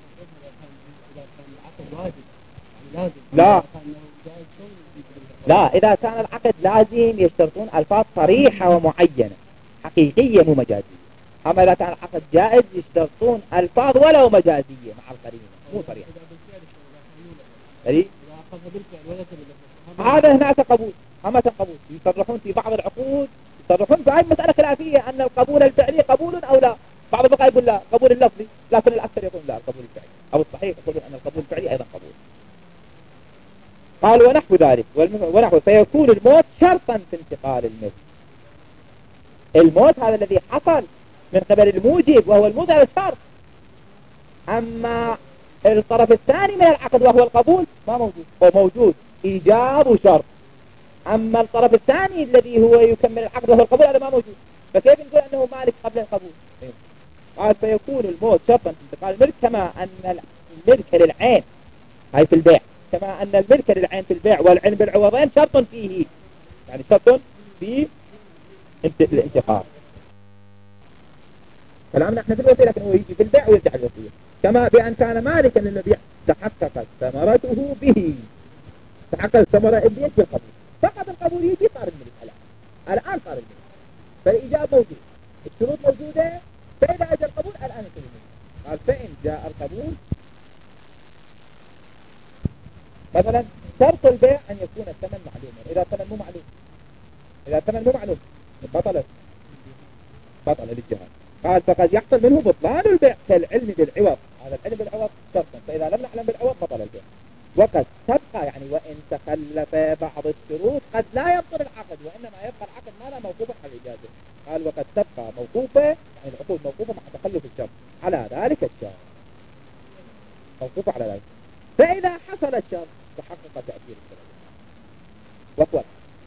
لا لا، إذا كان العقد لازم يشترطون ألفاظ صريحة ومعينة حقيقية مو مجازية. أما إذا كان العقد جائز يشترطون ألفاظ ولو مجازية مع القرينة مو صريحة. هذا هناك قبول، أما قبول يصرحون في بعض العقود، يصرحون في هذه مسألة خلافية أن القبول الفعلي قبول أو لا. بعض الفقهاء يقول لا قبول اللفظي، لكن الأكثر يقول لا القبول الفعلي، أو الصحيح يقولون أن القبول الفعلي أيضا قبول. قال ونحو ذلك ونحو فيكون الموت شرطا في انتقال الملك. الموت هذا الذي حصل من قبل الموجب وهو الموت هذا شرط، أما الطرف الثاني من العقد وهو القبول ما موجود، هو موجود إيجاب شرط، أما الطرف الثاني الذي هو يكمل العقد وهو القبول هذا ما موجود، فكيف نقول أنه مالك قبل القبول؟ قال فيكون الموت شرطا في انتقال الملك كما أن الملك للعين هاي في البيع، كما أن الملك للعين في البيع والعين بالعوضين شرط فيه، يعني شرط في الانتقال. كلامنا احنا في الوصية لكن هو يجي في البيع ويرجع الوصية، كما بأن كان مالكا للمبيع تحققت ثمرته به، تحقق الثمرة اللي بالقبول، فقط القبول يجي صار الملك الآن، الآن صار الملك، فالإيجاب موجود، الشروط موجودة، فإذا أجى القبول الآن يكون الملك. قال فإن جاء القبول مثلا شرط البيع أن يكون الثمن معلوما، إذا الثمن مو معلوم، إذا الثمن مو معلوم بطلت بطل للجهاد. قال فقد يحصل منه بطلان البيع كالعلم بالعوض، هذا العلم بالعوض شرطا، فإذا لم نعلم بالعوض بطل البيع. وقد تبقى يعني وإن تخلف بعض الشروط قد لا يبطل العقد، وإنما يبقى العقد ماذا موقوفا على الإجازة. قال وقد تبقى موقوفة يعني العقود موقوفة مع تخلف الشرط على ذلك الشرط، موقوفة على ذلك. فإذا حصل الشرط تحقق تأثير الشرط، وهو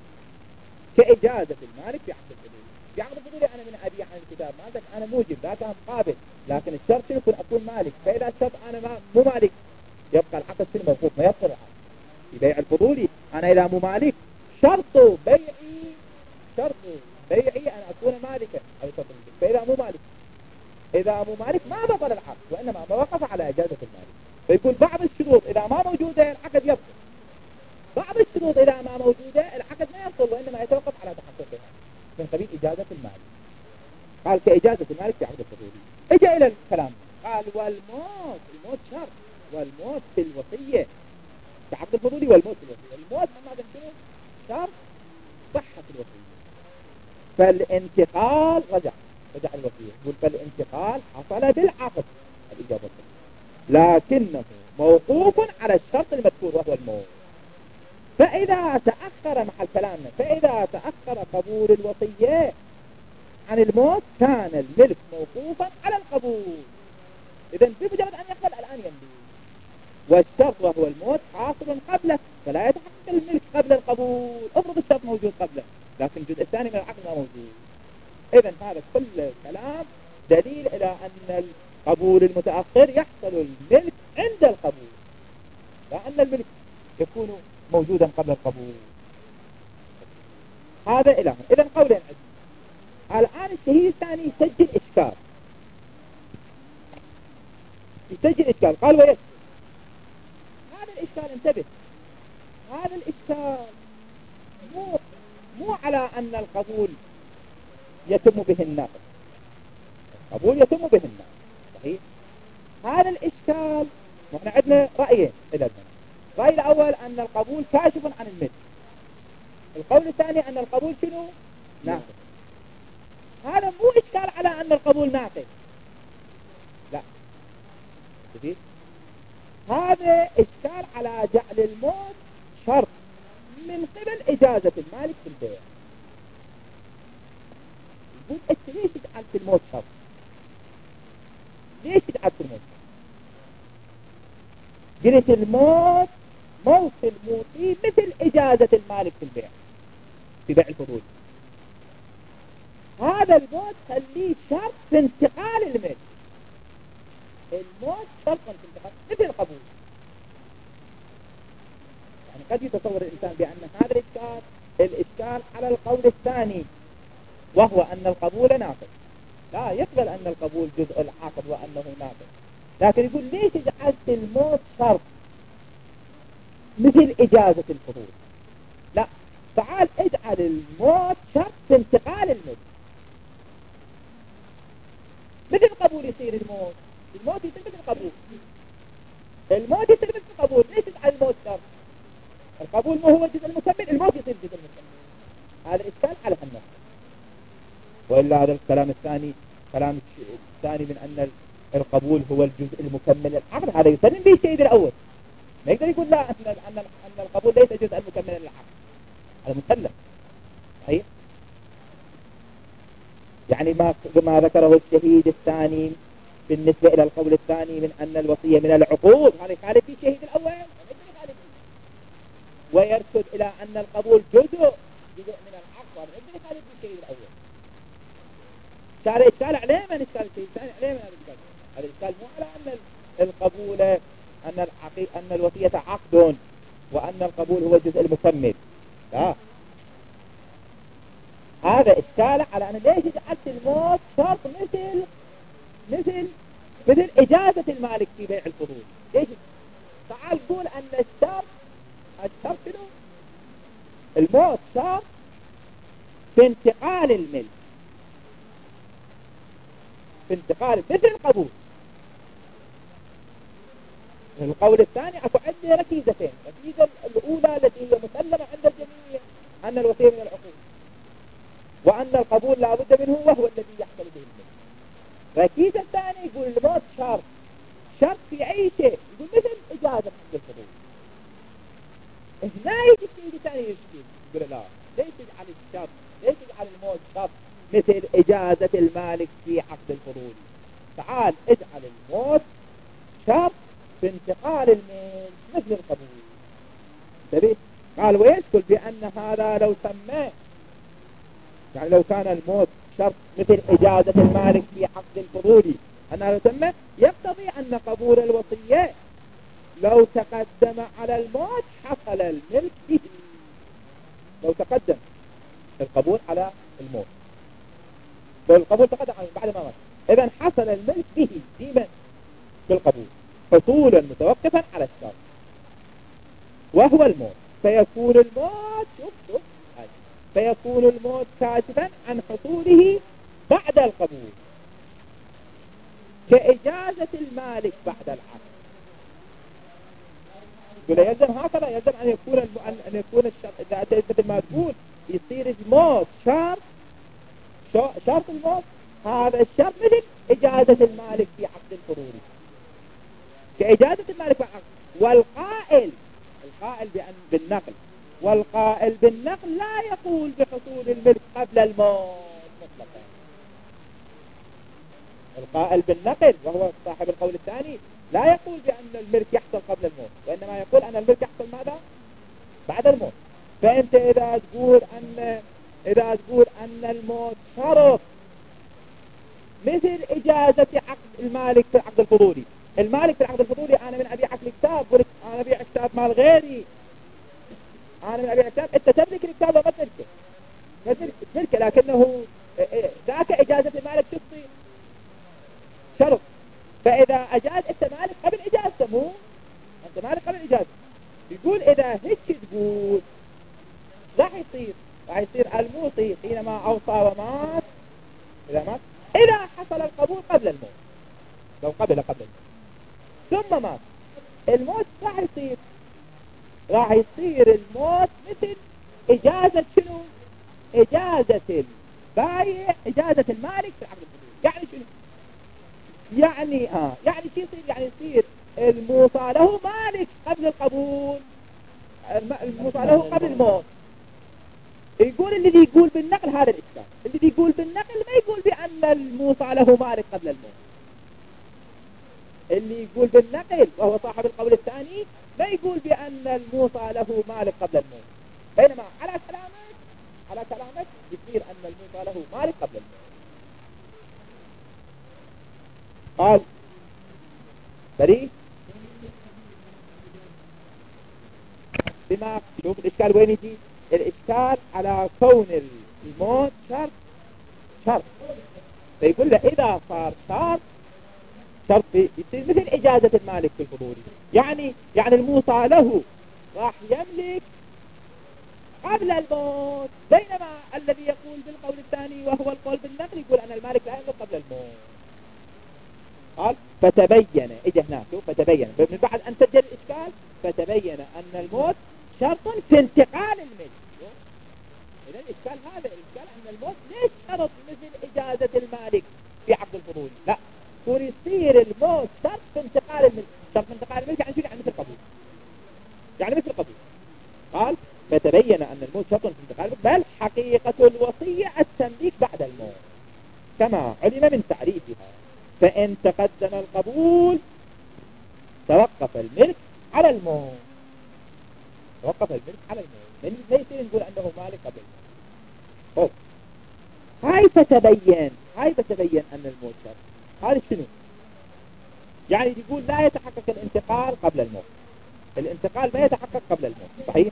كإجازة المالك في عقد الفضولي. في عقد الفضولي أنا من أبيع عن الكتاب مالك أنا موجب لا كان قابل، لكن الشرط يكون أكون مالك، فإذا الشرط أنا ما مو مالك يبقى العقد في الموقوف ما يبطل العقد. في بيع الفضولي أنا إذا مو مالك شرط بيعي شرط بيعي أن أكون مالكا أو شرط، فإذا مو مالك إذا مو مالك ما بطل العقد، وإنما ما وقف على إجازة المالك. فيكون بعض الشروط إذا ما موجودة العقد يبطل، بعض الشروط إذا ما موجودة العقد ما يبطل، وإنما يتوقف على تحققها من قبيل إجازة المالك. قال كإجازة المالك في عقد الفضولي. اجى إلى الكلام قال والموت، الموت شرط، والموت في الوصية في عقد الفضولي، والموت في الوصية. الموت ماذا شنو؟ شرط صحة الوصية. فالانتقال رجع رجع الوصية، يقول فالانتقال حصل بالعقد الإجابة، لكنه موقوف على الشرط المذكور وهو الموت. فإذا تأخر محل كلامنا فإذا تأخر قبول الوصية عن الموت كان الملك موقوفا على القبول، إذن بمجرد أن يقبل الآن يملك، والشرط وهو الموت حاصل قبله، فلا يتحقق الملك قبل القبول. افرض الشرط موجود قبله لكن الجزء الثاني من العقد ما موجود. إذن هذا كل كلام دليل إلى أن القبول المتأخر يحصل الملك عند القبول، لا أن الملك يكون موجودا قبل القبول. هذا إله. إذن قولين عزيز. الآن الشهيد الثاني يسجل إشكال، يسجل إشكال قال ويسجل. هذا الإشكال انتبه، هذا الإشكال مو مو على أن القبول يتم به الناقض، القبول يتم به الناقض صحيح. هذا الإشكال نحن عندنا رأيين إلى الآن. الرأي الأول أن القبول كاشف عن الملك، القول الثاني أن القبول شنو؟ ناقض. هذا مو إشكال على أن القبول ناقض، لا جديد. هذا إشكال على جعل الموت شرط من قبل إجازة المالك في البيع. يقول أنت ليش جعلت الموت شرط؟ ليش جعلت الموت شرط؟ قلت الموت موت الموتي مثل إجازة المالك في البيع في بيع الفضول. هذا الموت خليه شرط في انتقال الملك، الموت شرط في انتقال مثل القبول. يعني قد يتصور الإنسان بأن هذا الإشكال الإشكال على القول الثاني وهو أن القبول ناقض، لا يقبل أن القبول جزء العقد وأنه ناقض، لكن يقول ليش جعلت الموت شرط مثل إجازة الفضول؟ لا، تعال اجعل الموت شرط في انتقال الملك مثل القبول. يصير الموت الموت يصير مثل القبول، الموت يصير مثل القبول. ليش تجعل الموت شرط؟ القبول ما هو الجزء المكمل، الموت يصير الجزء المكمل. هذا الإشكال على النص. وإلا هذا الكلام الثاني كلام الثاني من أن القبول هو الجزء المكمل للعقد، هذا يسلم به الشيء الأول. ما يقدر يقول لا أن أن أن القبول ليس جزء المكمل للعقد، هذا مسلم صحيح. يعني ما ما ذكره الشهيد الثاني بالنسبة إلى القول الثاني من أن الوصية من العقود، هذا يخالف في الشهيد الأول ويرشد إلى أن القبول جزء جزء من العقد، هذا يخالف في الشهيد الأول. شارع إشكال عليه من إشكال الشيء الثاني عليه من هذا الإشكال. هذا الإشكال مو على أن القبول أن العقيد أن الوصية عقد وأن القبول هو الجزء المكمل، لا. هذا إشكال على أن ليش جعلت الموت شرط مثل مثل مثل إجازة المالك في بيع الفضول. ليش؟ تعال قول أن الشرط الشرط شنو؟ الموت شرط في انتقال الملك، في انتقال مثل القبول. القول الثاني أكو عندي ركيزتين، الركيزة الأولى التي هي مسلمة عند الجميع أن الوصية من العقود، وأن القبول لا بد منه وهو الذي يحصل به الملك. ركيزة الثانية يقول الموت شرط، شرط في أي شيء، يقول مثل إجازة حق الفضول. هنا يجي الشيء الثاني يشكي، يقول لا ليش تجعل الشرط، ليش تجعل الموت شرط مثل إجازة المالك في عقد الفضول؟ تعال اجعل الموت شرط في انتقال المال مثل القبول. تبي؟ قال ويشكل بأن هذا لو سماه، يعني لو كان الموت شرط مثل إجازة المالك في عقد الفضول أنه لو سماه يقتضي أن قبول الوصية لو تقدم على الموت حصل الملك به. لو تقدم القبول على الموت، لو القبول تقدم بعد ما مات، إذن حصل الملك به ديما بالقبول حصولا متوقفا على الشرط وهو الموت، فيكون الموت شوف شوف فيكون الموت كاشفا عن حصوله بعد القبول كإجازة المالك بعد العقد. يقول يلزم هكذا، يلزم أن يكون الم... أن يكون الشرط إذا أتيت ما تقول يصير الموت شرط شرط الموت، هذا الشرط مثل إجازة المالك في عقد الفضول كإجازة المالك في عقد. والقائل القائل بأن بالنقل والقائل بالنقل لا يقول بحصول الملك قبل الموت مطلقا. القائل بالنقل وهو صاحب القول الثاني لا يقول بأن الملك يحصل قبل الموت، وإنما يقول أن الملك يحصل ماذا؟ بعد الموت. فأنت إذا تقول أن إذا تقول أن الموت شرط مثل إجازة عقد المالك في العقد الفضولي، المالك في العقد الفضولي أنا من أبيعك الكتاب ولك أنا أبيع كتاب مال غيري، أنا من أبيع كتاب أنت تملك الكتاب وما تملكه ما تملكه، لكنه ذاك إجازة المالك شخصي شرط. فإذا أجاز أنت مالك قبل إجازته، مو أنت مالك قبل إجازته. يقول إذا هيك تقول راح يصير راح يصير الموصي حينما أوصى ومات إذا مات إذا حصل القبول قبل الموت، لو قبل قبل الموت ثم مات الموت راح يصير راح يصير الموت مثل إجازة شنو؟ إجازة البايع إجازة المالك في العقد الفضولي. يعني شنو؟ يعني آه يعني شو يصير؟ يعني يصير الموصى له مالك قبل القبول، الموصى له قبل الموت. يقول الذي يقول بالنقل هذا الإشكال، الذي يقول بالنقل ما يقول بأن الموصى له مالك قبل الموت. اللي يقول بالنقل وهو صاحب القول الثاني ما يقول بأن الموصى له مالك قبل الموت، بينما على كلامك على كلامك يصير أن الموصى له مالك قبل الموت. قال بريء بما شوف الإشكال وين يجي؟ الإشكال على كون الموت شرط شرط، فيقول له إذا صار شرط شرط يصير مثل إجازة المالك في الفضولي، يعني يعني الموصى له راح يملك قبل الموت، بينما الذي يقول بالقول الثاني وهو القول بالنقل يقول أن المالك لا يملك قبل الموت. قال فتبين اجى هنا شوف فتبين من بعد أن سجل الإشكال فتبين أن الموت شرط في انتقال الملك. إذا الإشكال هذا، الإشكال أن الموت ليش شرط مثل إجازة المالك في عقد الفضول؟ لا، يكون يصير الموت شرط في انتقال الملك. شرط في انتقال الملك يعني شو؟ يعني مثل قبول، يعني مثل قبول. قال فتبين أن الموت شرط في انتقال الملك، بل حقيقة الوصية التمليك بعد الموت كما علم من تعريفها. فإن تقدم القبول توقف الملك على الموت، توقف الملك على الموت، من لا يصير نقول أنه مالك قبل الموت. هاي فتبين، هاي فتبين أن الموت شرط. هذا شنو؟ يعني يقول لا يتحقق الانتقال قبل الموت، الانتقال ما يتحقق قبل الموت، صحيح؟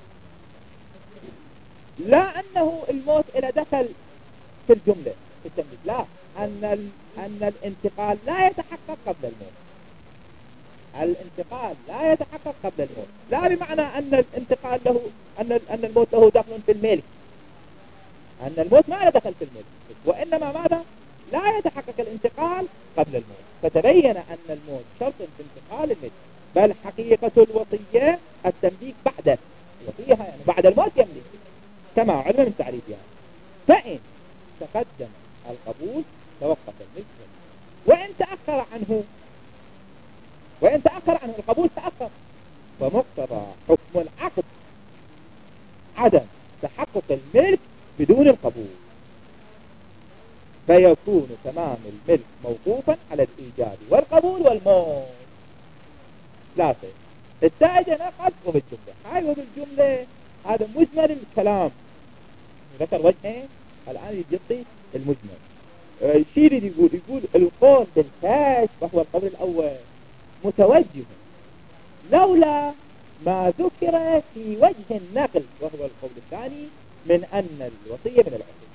لا أنه الموت إلى دخل في الجملة في التمليك، لا، أن ال... أن الانتقال لا يتحقق قبل الموت. الانتقال لا يتحقق قبل الموت، لا بمعنى أن الانتقال له أن أن الموت له دخل في الملك، أن الموت ما له دخل في الملك، وإنما ماذا؟ لا يتحقق الانتقال قبل الموت. فتبين أن الموت شرط في انتقال الملك، بل حقيقة الوصية التمليك بعد الوصية، يعني بعد الموت يملك كما علم من تعريفها. فإن تقدم القبول توقف الملك، وإن تأخر عنه، وإن تأخر عنه القبول تأخر، ومقتضى حكم العقد عدم تحقق الملك بدون القبول، فيكون تمام الملك موقوفا على الإيجاب والقبول والموت. لا شيء السائد نقص وبالجملة، هاي وبالجملة هذا مجمل الكلام، ذكر وجهين الآن يجطي المجمل. الشيء اللي يقول يقول القول بالكاش وهو القول الأول متوجه لولا ما ذكر في وجه النقل وهو القول الثاني من أن الوصية من العقود.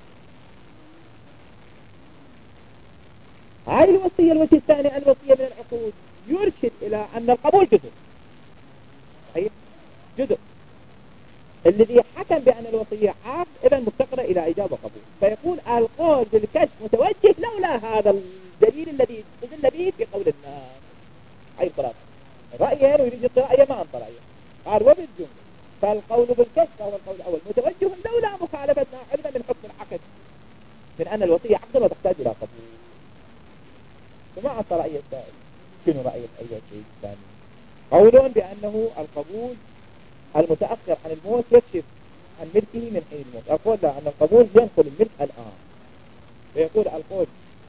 هاي الوصية الوجه الثاني الوصية من العقود يرشد إلى أن القبول جزء، صحيح؟ جزء الذي حكم بأن الوصية عقد إذا مفتقرة إلى إجابة وقبول، فيقول القول بالكشف متوجه لولا هذا الدليل الذي تدل به في قول الناس. أي خلاص رأيين ويريد يطلع رأيه ما أنطر رأيه، قال وبالجملة فالقول بالكشف وهو القول الأول متوجه لولا مخالفتنا علما من حكم العقد من أن الوصية عقد وتحتاج إلى قبول. فما أنطر رأي السائل، شنو رأي الأول الثاني؟ قول بأنه القبول المتأخر عن الموت يكشف عن ملكه من حين الموت، أقول لا، أن القبول ينقل الملك الآن. فيقول القول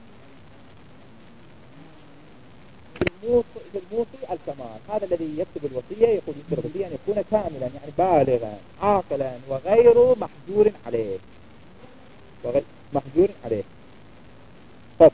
الموصي الكمال، هذا الذي يكتب الوصية يقول يكتب الوصية أن يكون كاملا يعني بالغا عاقلا وغير محجور عليه، وغير محجور عليه. طب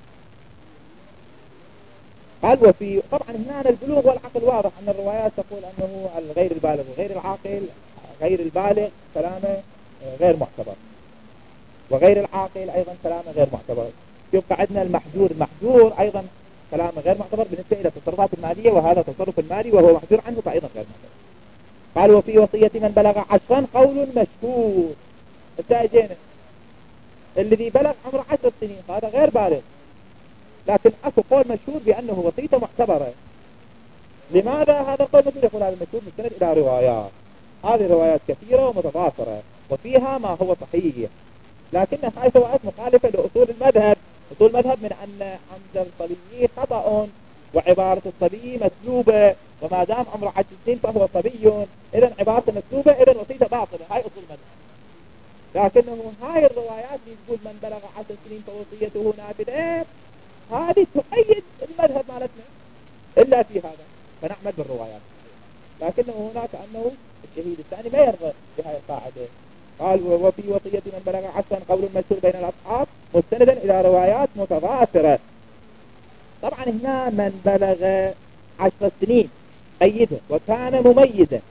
قال وفي طبعا هنا البلوغ والعقل واضح أن الروايات تقول أنه الغير البالغ وغير العاقل، غير البالغ كلامه غير معتبر، وغير العاقل أيضا كلامه غير معتبر. يبقى عندنا المحجور، المحجور أيضا كلامه غير معتبر بالنسبة إلى التصرفات المالية، وهذا تصرف المالي وهو محجور عنه فأيضا غير معتبر. قال وفي وصية من بلغ عشرا قول مشهور. التاجين الذي بلغ عمره عشر سنين هذا غير بالغ، لكن أكو قول مشهور بأنه وصيته معتبرة. لماذا هذا القول مشهور؟ يقول هذا المشهور مستند إلى روايات، هذه روايات كثيرة ومتضافرة وفيها ما هو صحيح، لكن هذه روايات مخالفة لأصول المذهب. أصول المذهب من أن عند الصبي خطأ وعبارة الصبي مسلوبة، وما دام عمره عشر سنين فهو صبي، إذن عبارته مسلوبة، إذن وصيته باطلة. هاي أصول المذهب. لكنه هاي الروايات يقول من بلغ عشر سنين فوصيته نافذة، هذه تؤيد المذهب مالتنا إلا في هذا، فنعمل بالروايات. لكنه هناك أنه الشهيد الثاني ما يرضى بهذه القاعدة. قال وفي وصية من بلغ عشرا قول مشهور بين الأصحاب مستندا إلى روايات متضافرة. طبعا هنا من بلغ عشر سنين قيده وكان مميزا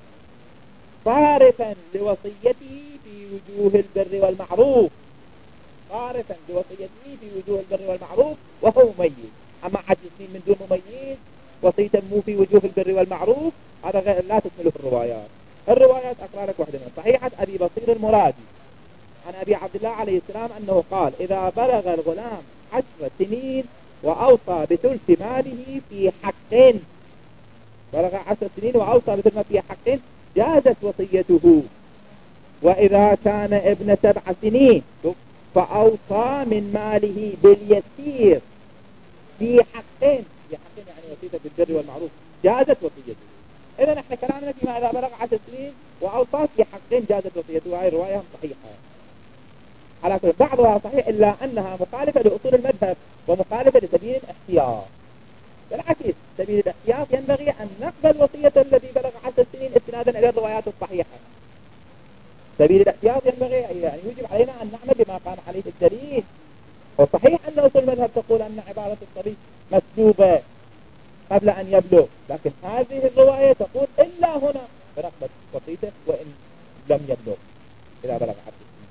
صارفا لوصيته في وجوه البر والمعروف، صارفا لوصيته في وجوه البر والمعروف وهو مميز. أما عشر سنين من دون مميز وصيته مو في وجوه البر والمعروف، هذا لا تكمله في الروايات. الروايات أقرأ لك واحدة من صحيحة أبي بصير المرادي عن أبي عبد الله عليه السلام أنه قال إذا بلغ الغلام عشر سنين وأوصى بثلث ماله في حقين، بلغ عشر سنين وأوصى بثلث ماله في حقين جازت وصيته. وإذا كان ابن سبع سنين فأوصى من ماله باليسير في حقين، في حقين يعني وصيته بالبر والمعروف، جازت وصيته. إذا نحن كلامنا فيما إذا بلغ عشر سنين وأوصى في حقين جازت وصيته. هاي الرواية صحيحة على كل، بعضها صحيح إلا أنها مخالفة لأصول المذهب ومخالفة لسبيل الاحتياط. بالعكس سبيل الاحتياط ينبغي أن نقبل وصية الذي بلغ عشر سنين استنادا إلى الروايات الصحيحة. سبيل الاحتياط ينبغي يعني يجب علينا أن نعمل بما قام عليه الدليل. وصحيح أن أصول المذهب تقول أن عبارة الصبي مسلوبة قبل أن يبلغ، لكن هذه الرواية تقول إلا هنا بنقبل وصيته وإن لم يبلغ إذا بلغ عشر سنين.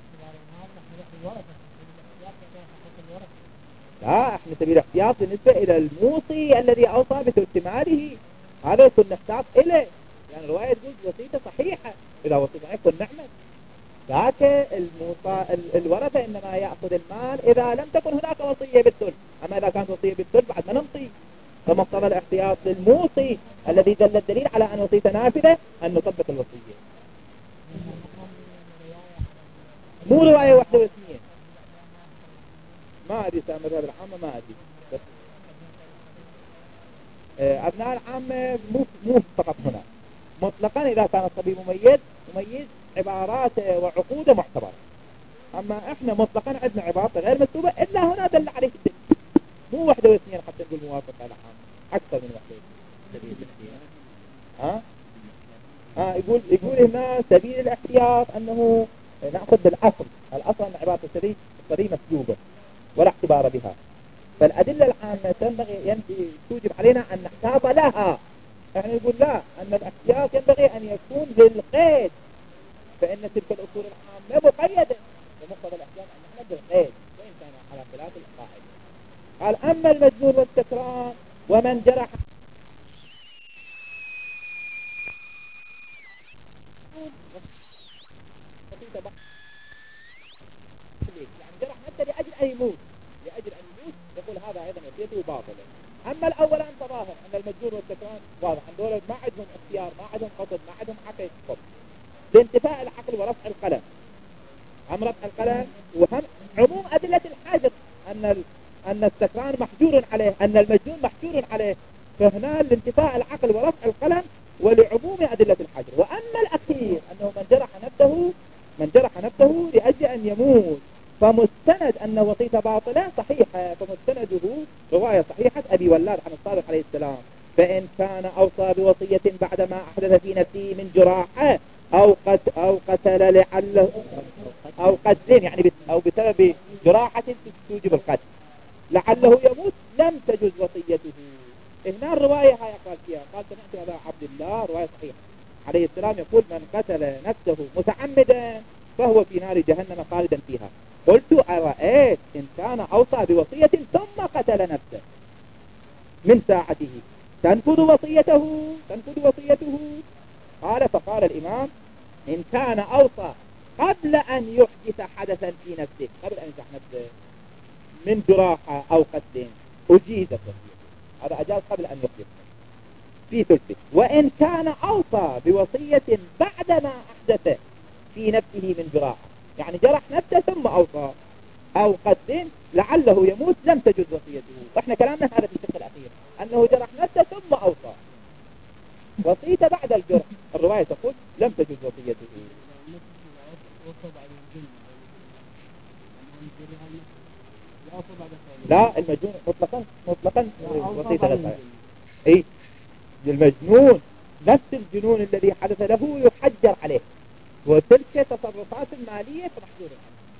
لا، احنا سبيل الاحتياط بالنسبة إلى الموصي الذي أوصى بثلث ماله، هذا يكون نحتاط إليه، يعني الرواية تقول وصيته صحيحة، إذا وصيته يكون نعمة. لكن الموصى الورثة إنما يأخذ المال إذا لم تكن هناك وصية بالثلث، أما إذا كانت وصية بالثلث بعد ما نمضي. فمقتضى الاحتياط للموصي الذي دل الدليل على أن وصيته نافذة أن نطبق الوصية. مو رواية واحدة واثنين، ما أدري سامر هذا العامة، ما أدري بس أبناء العامة مو مو فقط هنا مطلقا. إذا كان الصبي مميز مميز عباراته وعقوده معتبرة، أما إحنا مطلقا عندنا عبارة غير مكتوبة إلا هنا دل عليه الدليل. مو واحدة واثنين حتى نقول موافق على عام، أكثر من واحدة. ها ها يقول يقول هنا سبيل الاحتياط أنه نأخذ بالأصل، الأصل أن عبارة الصبي الصبي مسلوبة ولا اعتبار بها. فالأدلة العامة تنبغي توجب علينا أن نحتاط لها. يعني يقول لا، أن الاحتياط ينبغي أن يكون للقيد، فإن تلك الأصول العامة مقيدة، ومقتضى الاحتياط أن نحن بالقيد وإن كان على خلاف القاعدة. قال أما المجنون والسكران ومن جرح يعني جرح نفسه لأجل أن يموت، لأجل أن يموت يقول هذا أيضا وصيته باطلة. أما الأولان تظاهر أن المجنون والسكران واضح أن دول ما عندهم اختيار، ما عندهم قصد، ما عندهم عقل قصد، بانتفاء العقل ورفع القلم. عم رفع القلم وهم عموم أدلة الحاجة أن ال... أن السكران محجور عليه، أن المجنون محجور عليه، فهنا لانتفاء العقل ورفع القلم ولعموم أدلة الحجر. وأما الأخير أنه من جرح نفسه من جرح نفسه لأجل أن يموت فمستند أن وصيته باطلة صحيحة، فمستنده رواية صحيحة أبي ولاد عن الصادق عليه السلام. فإن كان أوصى بوصية بعدما أحدث في نفسه من جراحة أو قد أو قتل لعله أو قتل يعني أو بسبب جراحة توجب القتل لعله يموت لم تجوز وصيته. هنا الرواية هاي قال فيها، قال سمعت أبا عبد الله رواية صحيحة عليه السلام يقول من قتل نفسه متعمدا فهو في نار جهنم خالدا فيها. قلت أرأيت إن كان أوصى بوصية ثم قتل نفسه من ساعته تنفذ وصيته تنفذ وصيته قال فقال الإمام إن كان أوصى قبل أن يحدث حدثا في نفسه، قبل أن يحدث نفسه من جراحة أو قتل أجيزت وصيته، هذا أجاز قبل أن يحدث في ثلثه. وإن كان أوصى بوصية بعدما أحدث في نفسه من جراحة، يعني جرح نفسه ثم أوصى أو قتل لعله يموت لم تجد وصيته. وإحنا كلامنا هذا في الفقه الأخير أنه جرح نفسه ثم أوصى، وصيته بعد الجرح الرواية تقول لم تجد وصيته. لا المجنون مطلقا مطلقا وصيته لا صحيح. اي المجنون نفس الجنون الذي حدث له يحجر عليه، وتلك تصرفات مالية فمحجورة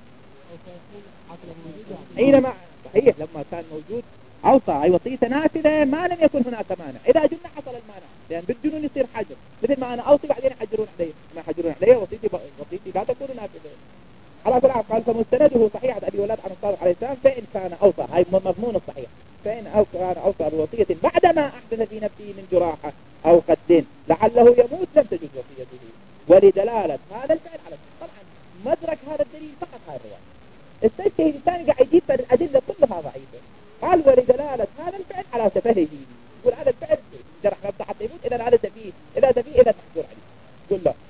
حينما صحيح لما كان موجود أوصى أي وصية نافذة ما لم يكن هناك مانع. إذا جن حصل المانع لأن بالجنون يصير حجر، مثل ما أنا أوصي بعدين يحجرون علي، ما يحجرون علي وصيتي ب... وصيتي لا تكون نافذة. على كل حال قال فمستنده صحيح أبي ولاد عن الصادق عليه السلام فإن كان أوصى هاي مضمون الصحيح فإن أو كان أوصى بوصية بعدما أحدث في نفسه من جراحة أو قتل لعله يموت لم تجوز وصيته. ولدلالة هذا الفعل على طبعا مدرك هذا الدليل فقط هاي الرواية. الشيء الثاني قاعد يجيب الأدلة كلها ضعيفة. قال ولدلالة هذا الفعل على سفهه، يقول هذا الفعل جرح نفسه حتى يموت إذا هذا سفيه، إذا سفيه إذا تحجر عليه. يقول لا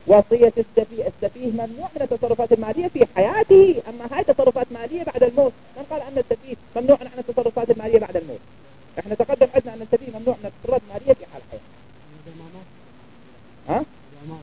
وصية السفيه السفيه ممنوع من التصرفات المالية في حياته، أما هاي تصرفات مالية بعد الموت. من قال أن السفيه ممنوع عن التصرفات المالية بعد الموت؟ احنا تقدم عندنا أن السفيه ممنوع من التصرفات المالية في حال الحياة. ها؟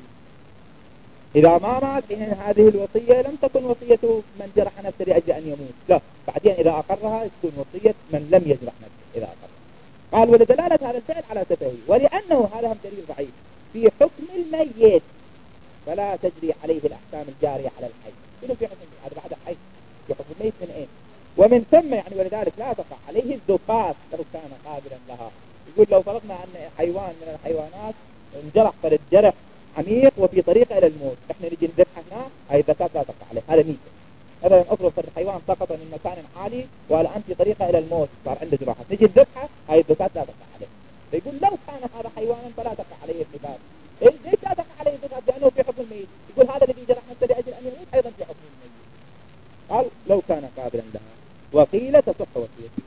إذا ما مات حين هذه الوصية لم تكن وصية من جرح نفسه لأجل أن يموت، لا، بعدين إذا أقرها تكون وصية من لم يجرح نفسه إذا أقرها. قال ولدلالة هذا الفعل على سفهه، ولأنه هذا هم دليل ضعيف في حكم الميت فلا تجري عليه الأحكام الجارية على الحي. شنو في حكم هذا بعد الحي؟ في حكم الميت من أين؟ ومن ثم يعني ولذلك لا تقع عليه الزكاة لو كان قابلا لها. يقول لو فرضنا أن حيوان من الحيوانات انجرح فرد جرح عميق وفي طريقه إلى الموت، احنا نجي نذبحه هنا، هاي الزكاة لا تقع عليه، هذا ميت. مثلا افرض فرد حيوان سقط من مكان عالي والآن في طريقه إلى الموت، صار عنده جراحة، نجي نذبحه، هاي الزكاة لا تقع عليه. فيقول لو كان هذا حيوانا فلا تقع عليه الزكاة. ليش لا تقع عليه الزكاة؟ لأنه في حكم الميت. يقول هذا الذي جرح نفسه لأجل أن يموت أيضا في حكم الميت. قال لو كان قابلا لها، وقيل تصح وصيته.